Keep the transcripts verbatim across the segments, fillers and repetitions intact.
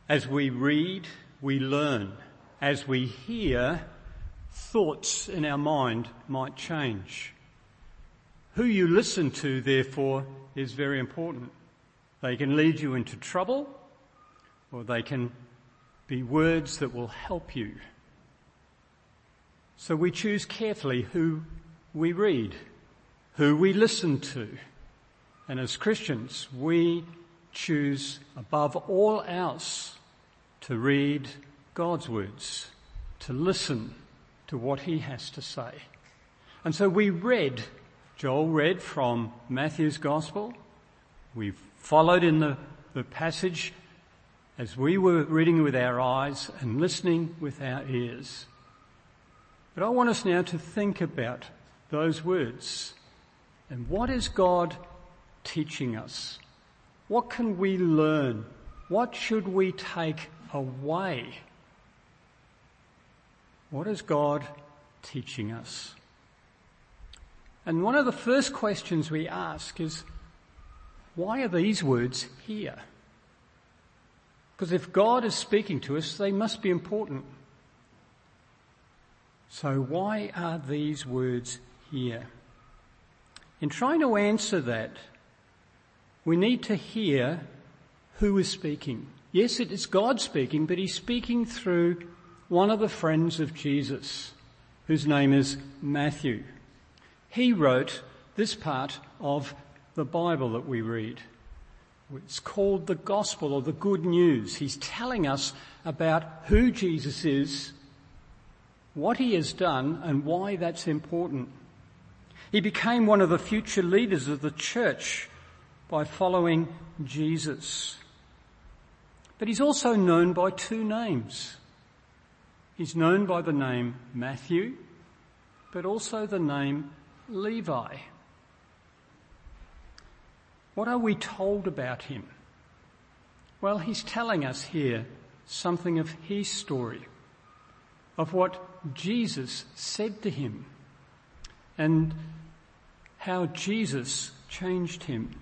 As we read, we learn. As we hear, thoughts in our mind might change. Who you listen to, therefore, is very important. They can lead you into trouble, or they can be words that will help you. So we choose carefully who we read, who we listen to. And as Christians, we choose above all else to read God's words, to listen to what he has to say. And so we read, Joel read from Matthew's Gospel. We've followed in the, the passage as we were reading with our eyes and listening with our ears. But I want us now to think about those words and what is God teaching us? What can we learn? What should we take away? What is God teaching us? And one of the first questions we ask is, why are these words here? Because if God is speaking to us, they must be important. So why are these words here? In trying to answer that, we need to hear who is speaking. Yes, it is God speaking, but he's speaking through one of the friends of Jesus, whose name is Matthew. He wrote this part of the Bible that we read. It's called the Gospel, or the Good News. He's telling us about who Jesus is, what he has done, and why that's important. He became one of the future leaders of the church by following Jesus. But he's also known by two names. He's known by the name Matthew, but also the name Levi. What are we told about him? Well, he's telling us here something of his story, of what Jesus said to him, and how Jesus changed him.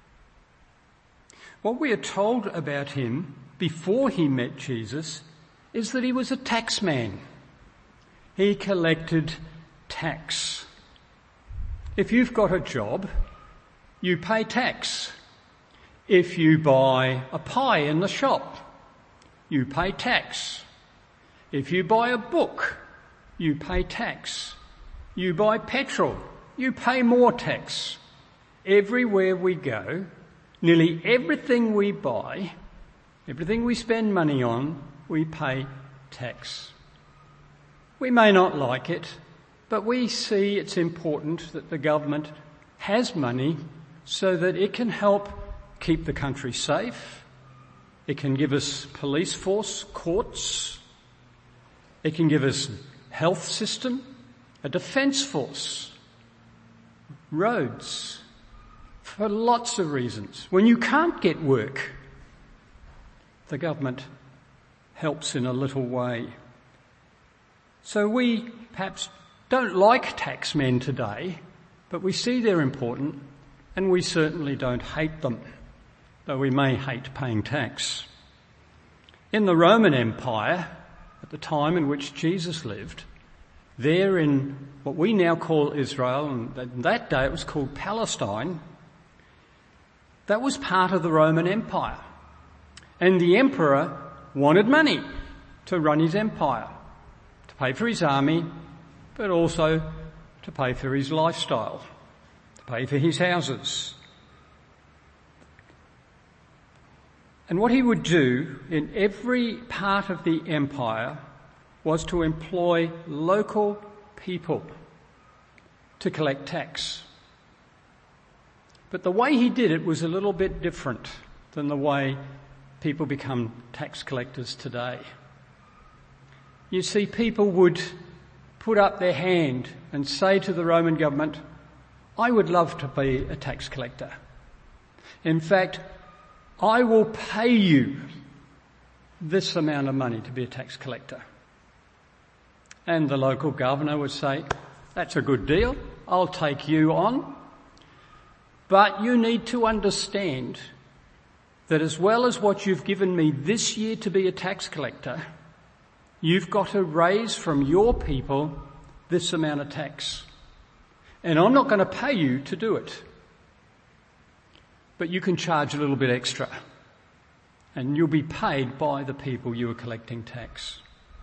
What we are told about him before he met Jesus is that he was a tax man. He collected tax. If you've got a job, you pay tax. If you buy a pie in the shop, you pay tax. If you buy a book, you pay tax. You buy petrol, you pay more tax. Everywhere we go, nearly everything we buy, everything we spend money on, we pay tax. We may not like it, but we see it's important that the government has money so that it can help keep the country safe. It can give us police force, courts. It can give us health system, a defence force, roads, for lots of reasons. When you can't get work, the government helps in a little way. So we perhaps don't like taxmen today, but we see they're important, and we certainly don't hate them, though we may hate paying tax. In the Roman Empire, at the time in which Jesus lived, there in what we now call Israel, and in that day it was called Palestine, that was part of the Roman Empire. And the emperor wanted money to run his empire, to pay for his army, but also to pay for his lifestyle, to pay for his houses. And what he would do in every part of the empire was to employ local people to collect tax. But the way he did it was a little bit different than the way people become tax collectors today. You see, people would put up their hand and say to the Roman government, I would love to be a tax collector. In fact, I will pay you this amount of money to be a tax collector. And the local governor would say, that's a good deal, I'll take you on. But you need to understand that as well as what you've given me this year to be a tax collector, you've got to raise from your people this amount of tax. And I'm not going to pay you to do it. But you can charge a little bit extra. And you'll be paid by the people you are collecting tax.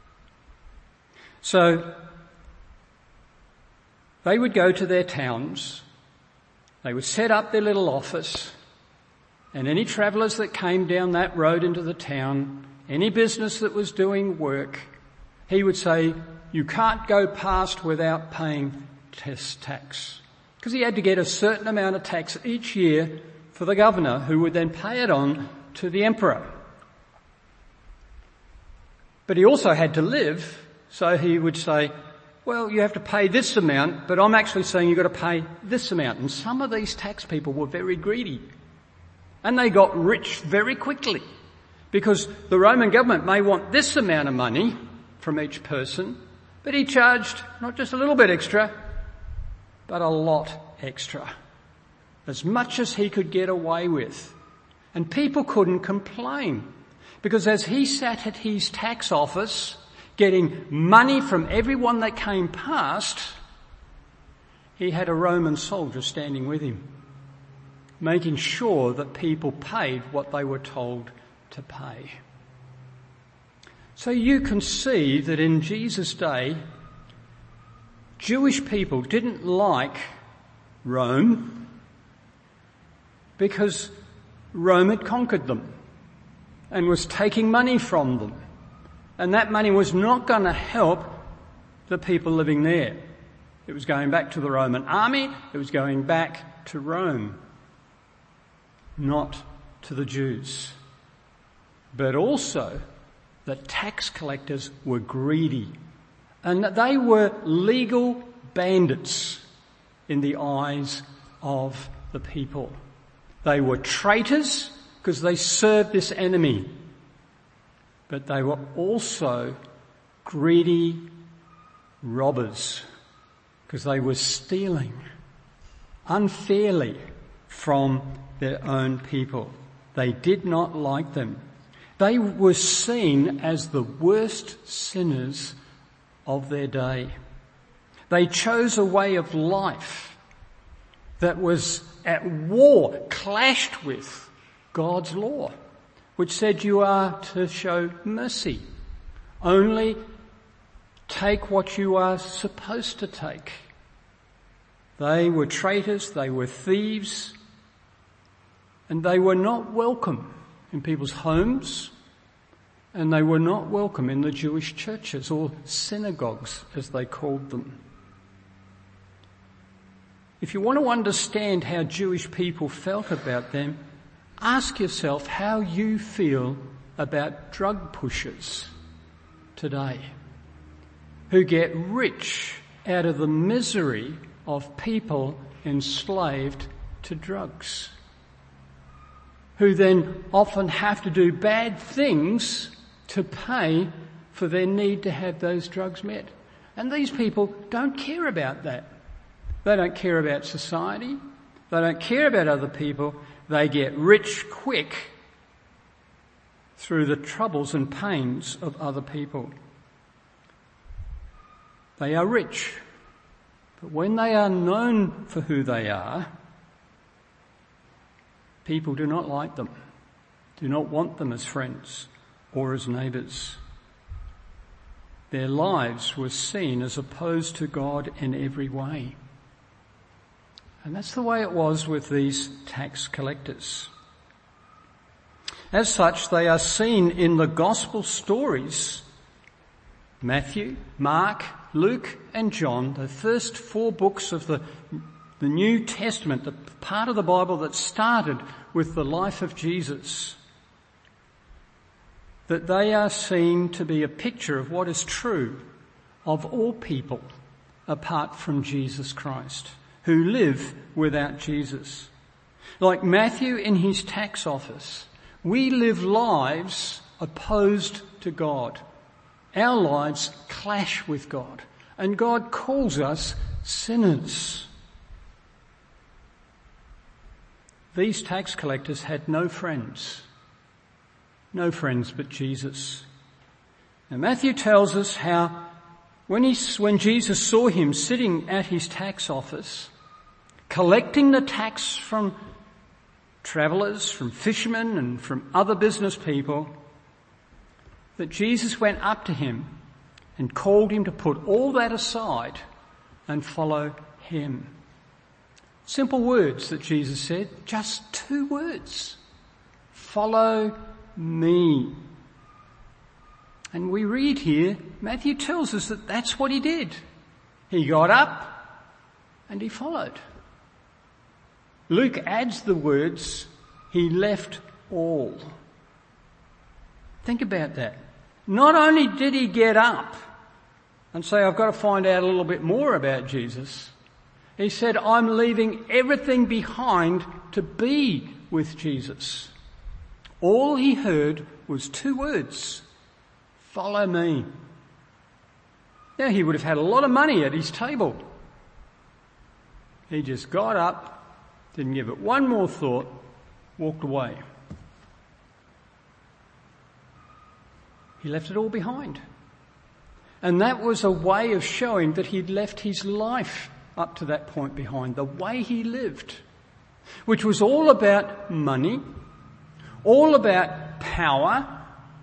So they would go to their towns. They would set up their little office. And any travellers that came down that road into the town, any business that was doing work, he would say, you can't go past without paying test tax. Because he had to get a certain amount of tax each year for the governor, who would then pay it on to the emperor. But he also had to live, so he would say, well, you have to pay this amount, but I'm actually saying you've got to pay this amount. And some of these tax people were very greedy. And they got rich very quickly. Because the Roman government may want this amount of money from each person, but he charged not just a little bit extra, but a lot extra. As much as he could get away with. And people couldn't complain. Because as he sat at his tax office, getting money from everyone that came past, he had a Roman soldier standing with him, making sure that people paid what they were told to pay. So you can see that in Jesus' day, Jewish people didn't like Rome because Rome had conquered them and was taking money from them. And that money was not going to help the people living there. It was going back to the Roman army. It was going back to Rome, not to the Jews. But also that tax collectors were greedy and that they were legal bandits in the eyes of the people. They were traitors because they served this enemy. But they were also greedy robbers because they were stealing unfairly from their own people. They did not like them. They were seen as the worst sinners of their day. They chose a way of life that was at war, clashed with God's law, which said you are to show mercy. Only take what you are supposed to take. They were traitors, they were thieves, and they were not welcome in people's homes, and they were not welcome in the Jewish churches, or synagogues as they called them. If you want to understand how Jewish people felt about them, ask yourself how you feel about drug pushers today, who get rich out of the misery of people enslaved to drugs, who then often have to do bad things to pay for their need to have those drugs met. And these people don't care about that. They don't care about society. They don't care about other people. They get rich quick through the troubles and pains of other people. They are rich, but when they are known for who they are, people do not like them, do not want them as friends or as neighbours. Their lives were seen as opposed to God in every way. And that's the way it was with these tax collectors. As such, they are seen in the gospel stories, Matthew, Mark, Luke and John, the first four books of the, the New Testament, the part of the Bible that started with the life of Jesus, that they are seen to be a picture of what is true of all people apart from Jesus Christ, who live without Jesus. Like Matthew in his tax office, we live lives opposed to God. Our lives clash with God, and God calls us sinners. These tax collectors had no friends no friends but Jesus. Now Matthew tells us how when, he, when Jesus saw him sitting at his tax office, collecting the tax from travellers, from fishermen and from other business people, that Jesus went up to him and called him to put all that aside and follow him. Simple words that Jesus said, just two words. Follow me. And we read here, Matthew tells us that that's what he did. He got up and he followed. Luke adds the words, he left all. Think about that. Not only did he get up and say, I've got to find out a little bit more about Jesus, he said, I'm leaving everything behind to be with Jesus. All he heard was two words, follow me. Now he would have had a lot of money at his table. He just got up, didn't give it one more thought, walked away. He left it all behind. And that was a way of showing that he'd left his life up to that point behind, the way he lived, which was all about money, all about power,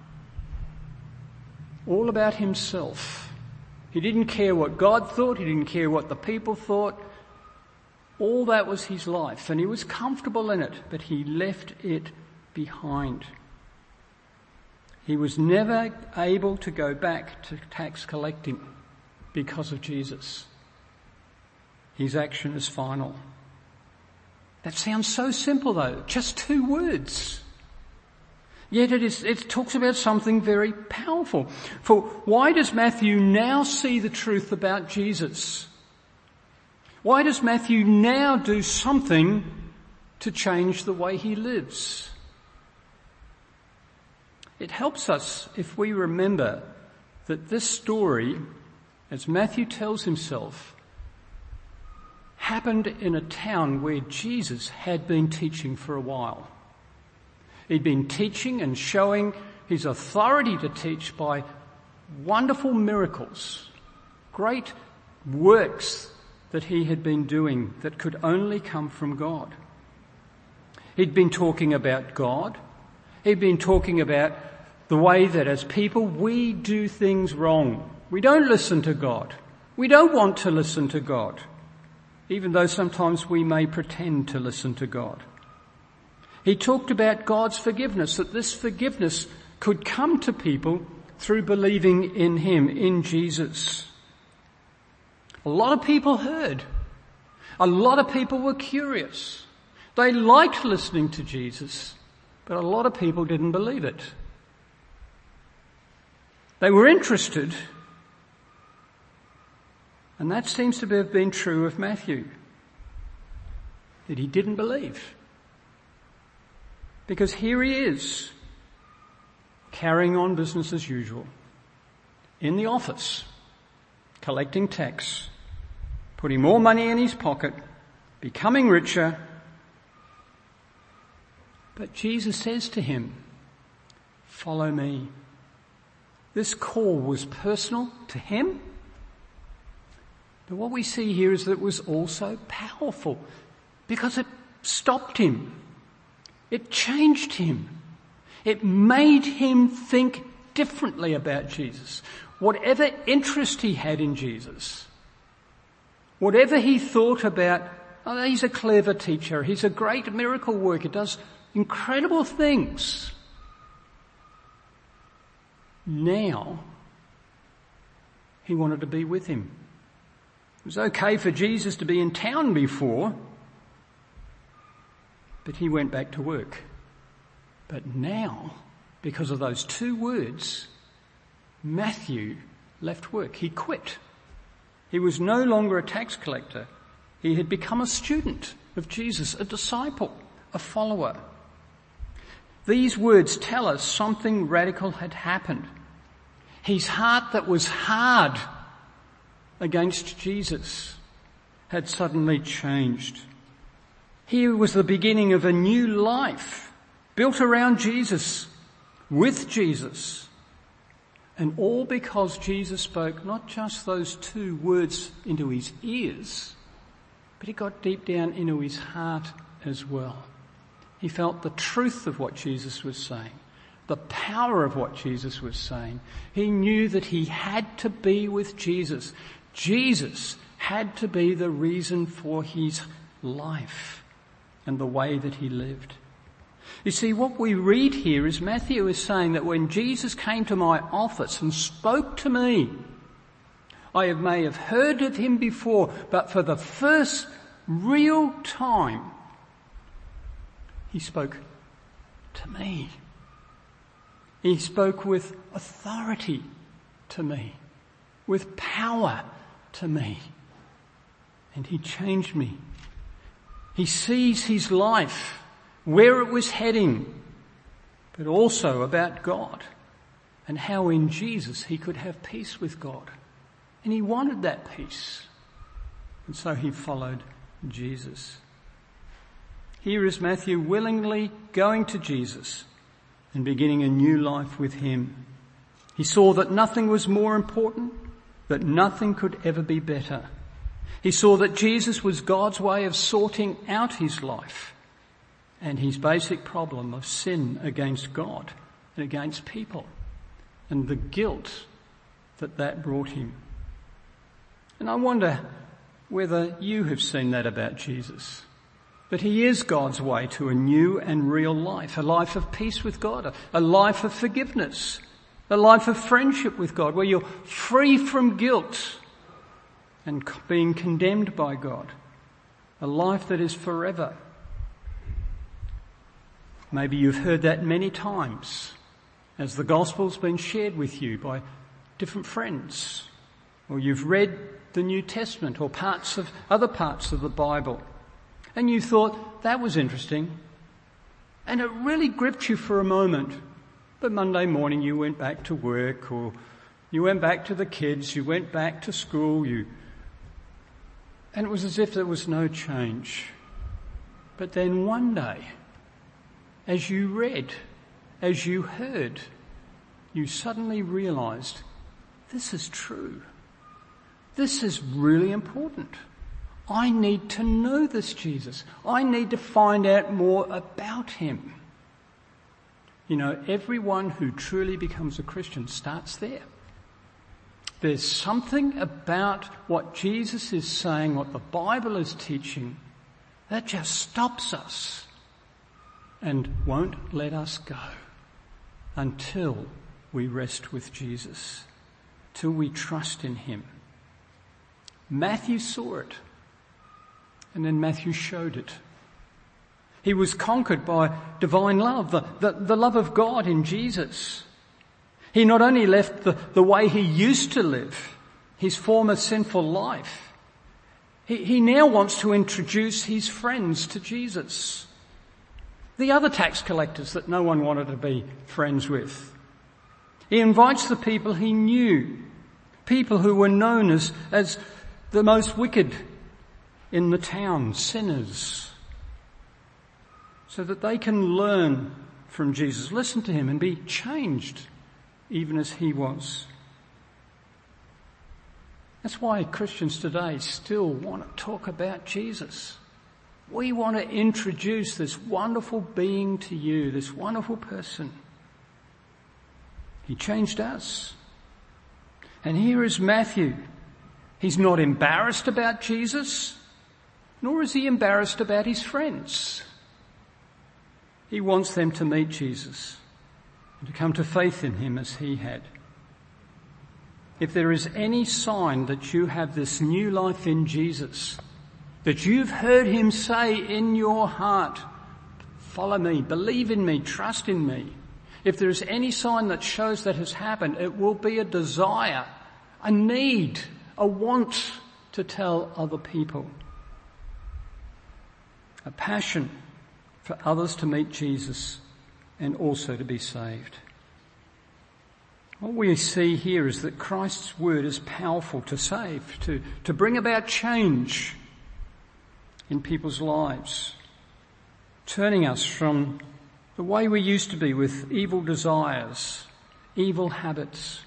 all about himself. He didn't care what God thought, he didn't care what the people thought. All that was his life, and he was comfortable in it, but he left it behind. He was never able to go back to tax collecting because of Jesus. His action is final. That sounds so simple though, just two words. Yet it is, it talks about something very powerful. For why does Matthew now see the truth about Jesus? Why does Matthew now do something to change the way he lives? It helps us if we remember that this story, as Matthew tells himself, happened in a town where Jesus had been teaching for a while. He'd been teaching and showing his authority to teach by wonderful miracles, great works that he had been doing that could only come from God. He'd been talking about God. He'd been talking about the way that as people we do things wrong. We don't listen to God. We don't want to listen to God, even though sometimes we may pretend to listen to God. He talked about God's forgiveness, that this forgiveness could come to people through believing in him, in Jesus. A lot of people heard. A lot of people were curious. They liked listening to Jesus, but a lot of people didn't believe it. They were interested, and that seems to have been true of Matthew, that he didn't believe. Because here he is, carrying on business as usual, in the office, collecting tax, putting more money in his pocket, becoming richer. But Jesus says to him, follow me. This call was personal to him. But what we see here is that it was also powerful because it stopped him. It changed him. It made him think differently about Jesus. Whatever interest he had in Jesus, whatever he thought about, oh, he's a clever teacher, he's a great miracle worker, does incredible things. Now, he wanted to be with him. It was okay for Jesus to be in town before, but he went back to work. But now, because of those two words, Matthew left work. He quit. He was no longer a tax collector. He had become a student of Jesus, a disciple, a follower. These words tell us something radical had happened. His heart that was hard against Jesus had suddenly changed. Here was the beginning of a new life built around Jesus, with Jesus. And all because Jesus spoke not just those two words into his ears, but he got deep down into his heart as well. He felt the truth of what Jesus was saying, the power of what Jesus was saying. He knew that he had to be with Jesus. Jesus had to be the reason for his life and the way that he lived. You see, what we read here is Matthew is saying that when Jesus came to my office and spoke to me, I may have heard of him before, but for the first real time, he spoke to me. He spoke with authority to me, with power to me. And he changed me. He sees his life, where it was heading, but also about God and how in Jesus he could have peace with God. And he wanted that peace. And so he followed Jesus. Here is Matthew willingly going to Jesus and beginning a new life with him. He saw that nothing was more important, that nothing could ever be better. He saw that Jesus was God's way of sorting out his life and his basic problem of sin against God and against people and the guilt that that brought him. And I wonder whether you have seen that about Jesus. That he is God's way to a new and real life, a life of peace with God, a, a life of forgiveness, a life of friendship with God, where you're free from guilt and being condemned by God, a life that is forever. Maybe you've heard that many times as the gospel's been shared with you by different friends, or you've read the New Testament or parts of other parts of the Bible. And you thought, that was interesting. And it really gripped you for a moment. But Monday morning you went back to work, or you went back to the kids, you went back to school, you, and it was as if there was no change. But then one day, as you read, as you heard, you suddenly realised, this is true. This is really important. I need to know this Jesus. I need to find out more about him. You know, everyone who truly becomes a Christian starts there. There's something about what Jesus is saying, what the Bible is teaching, that just stops us and won't let us go until we rest with Jesus, till we trust in him. Matthew saw it. And then Matthew showed it. He was conquered by divine love, the, the, the love of God in Jesus. He not only left the, the way he used to live, his former sinful life, he, he now wants to introduce his friends to Jesus. The other tax collectors that no one wanted to be friends with. He invites the people he knew, people who were known as, as the most wicked in the town, sinners, so that they can learn from Jesus, listen to him and be changed even as he was. That's why Christians today still want to talk about Jesus. We want to introduce this wonderful being to you, this wonderful person. He changed us. And here is Matthew. He's not embarrassed about Jesus, nor is he embarrassed about his friends. He wants them to meet Jesus and to come to faith in him as he had. If there is any sign that you have this new life in Jesus, that you've heard him say in your heart, follow me, believe in me, trust in me, if there is any sign that shows that has happened, it will be a desire, a need, a want to tell other people. A passion for others to meet Jesus and also to be saved. What we see here is that Christ's word is powerful to save, to, to bring about change in people's lives, turning us from the way we used to be with evil desires, evil habits.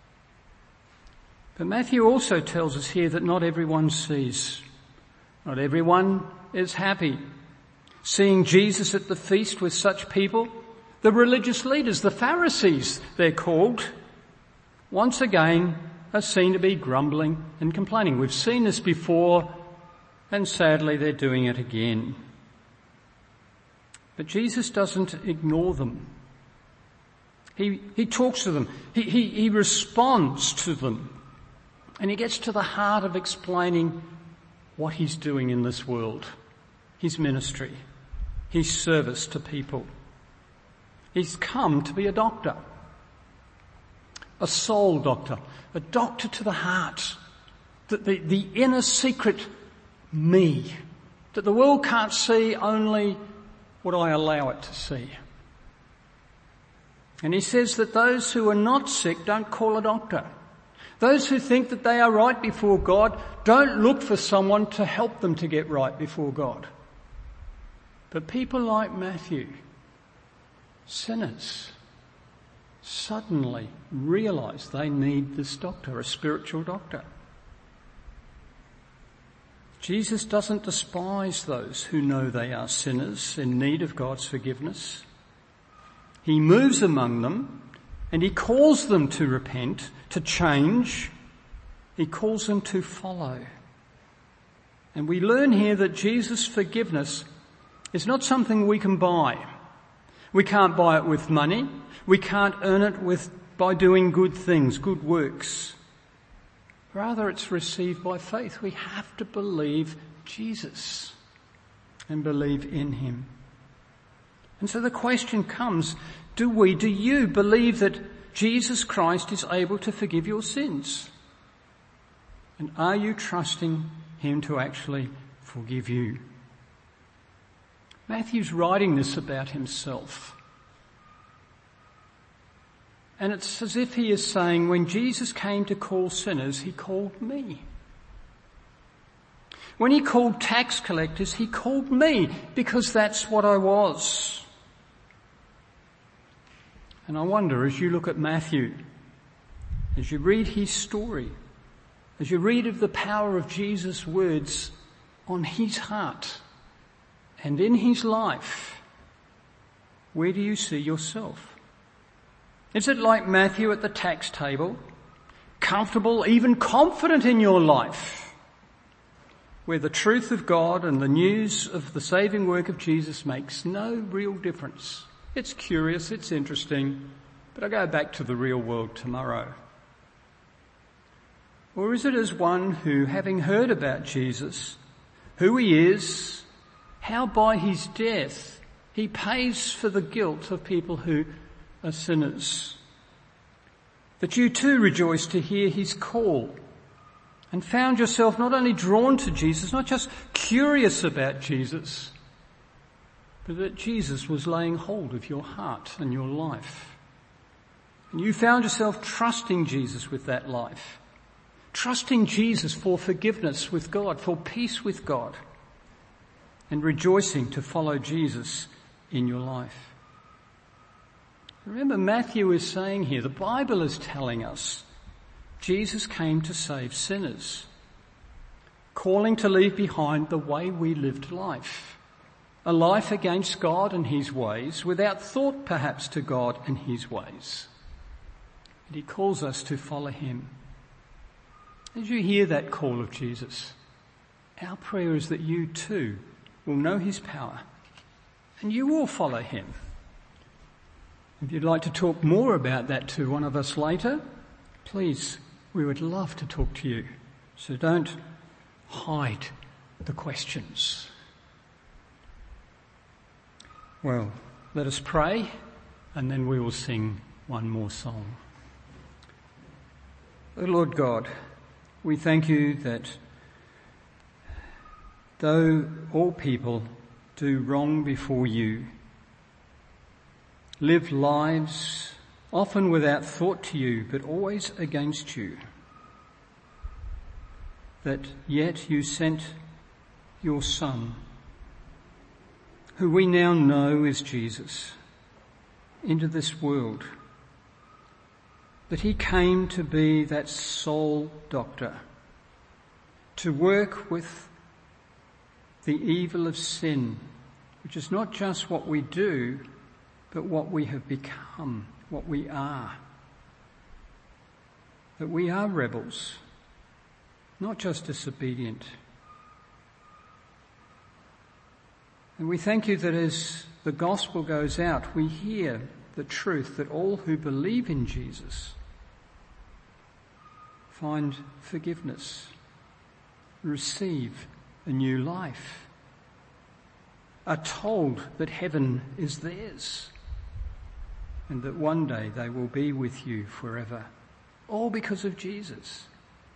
But Matthew also tells us here that not everyone sees. Not everyone is happy. Seeing Jesus at the feast with such people, the religious leaders, the Pharisees, they're called, once again are seen to be grumbling and complaining. We've seen this before, and sadly they're doing it again. But Jesus doesn't ignore them. He, he talks to them. He, he, he responds to them. And he gets to the heart of explaining what he's doing in this world. His ministry. His service to people. He's come to be a doctor. A soul doctor. A doctor to the heart. The, the, the inner secret me. That the world can't see, only what I allow it to see. And he says that those who are not sick don't call a doctor. Those who think that they are right before God don't look for someone to help them to get right before God. But people like Matthew, sinners, suddenly realise they need this doctor, a spiritual doctor. Jesus doesn't despise those who know they are sinners in need of God's forgiveness. He moves among them and he calls them to repent, to change. He calls them to follow. And we learn here that Jesus' forgiveness is not something we can buy. We can't buy it with money. We can't earn it with by doing good things, good works. Rather, it's received by faith. We have to believe Jesus and believe in him. And so the question comes, do we, do you believe that Jesus Christ is able to forgive your sins? And are you trusting him to actually forgive you? Matthew's writing this about himself. And it's as if he is saying, when Jesus came to call sinners, he called me. When he called tax collectors, he called me, because that's what I was. And I wonder, as you look at Matthew, as you read his story, as you read of the power of Jesus' words on his heart and in his life, where do you see yourself? Is it like Matthew at the tax table, comfortable, even confident in your life, where the truth of God and the news of the saving work of Jesus makes no real difference? It's curious, it's interesting, but I go back to the real world tomorrow. Or is it as one who, having heard about Jesus, who he is, how by his death he pays for the guilt of people who are sinners, that you too rejoice to hear his call and found yourself not only drawn to Jesus, not just curious about Jesus, but that Jesus was laying hold of your heart and your life. And you found yourself trusting Jesus with that life, trusting Jesus for forgiveness with God, for peace with God, and rejoicing to follow Jesus in your life. Remember, Matthew is saying here, the Bible is telling us, Jesus came to save sinners, calling to leave behind the way we lived life, a life against God and his ways, without thought perhaps to God and his ways. And he calls us to follow him. As you hear that call of Jesus, our prayer is that you too will know his power and you will follow him. If you'd like to talk more about that to one of us later, please, we would love to talk to you. So don't hide the questions. Well, let us pray and then we will sing one more song. O Lord God, we thank you that though all people do wrong before you, live lives often without thought to you, but always against you, that yet you sent your Son, who we now know is Jesus, into this world, that he came to be that soul doctor, to work with the evil of sin, which is not just what we do, but what we have become, what we are. That we are rebels, not just disobedient. And we thank you that as the gospel goes out, we hear the truth that all who believe in Jesus find forgiveness, receive a new life, are told that heaven is theirs, and that one day they will be with you forever, all because of Jesus.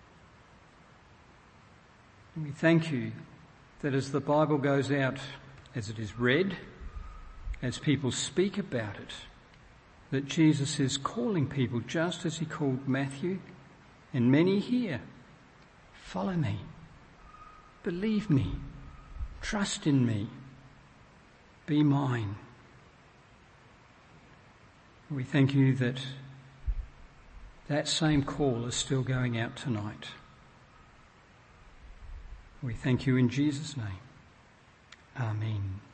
And we thank you that as the Bible goes out, as it is read, as people speak about it, that Jesus is calling people just as he called Matthew and many here. Follow me, believe me, trust in me, be mine. We thank you that that same call is still going out tonight. We thank you in Jesus' name. Amen.